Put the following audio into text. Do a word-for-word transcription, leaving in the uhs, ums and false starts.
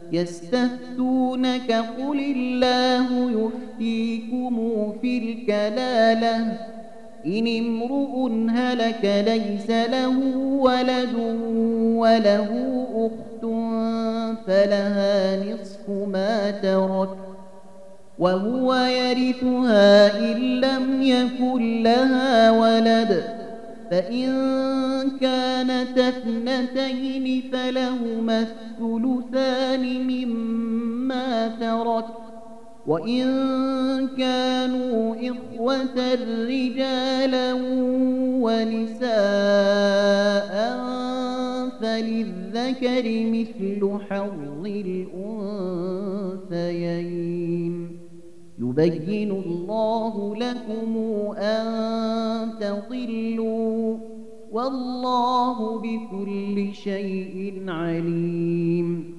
يستفتونك قل الله يفتيكم في الكلالة إن امرؤ هلك ليس له ولد وله أخت فلها نصف ما ترك وهو يرثها إن لم يكن لها ولد فإن كانت اثنتين فلهما الثلثان مما ترك وإن كانوا إخوة رجالا ونساء فللذكر مثل حظ الأنثيين يبين الله لكم أن تضلوا والله بكل شيء عليم.